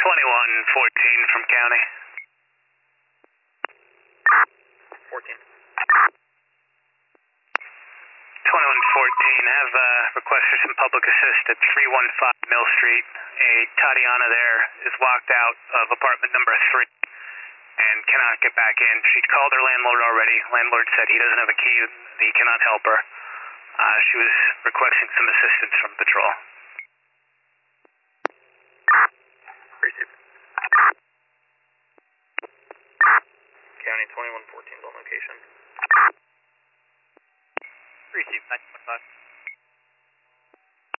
2114 from county. 14. 2114, have request for some public assist at 315 Mill Street. A Tatiana there is locked out of apartment number 3 and cannot get back in. She called her landlord already. Landlord said he doesn't have a key, he cannot help her. She was requesting some assistance from patrol. Received. County 2114 on location. Received, 915.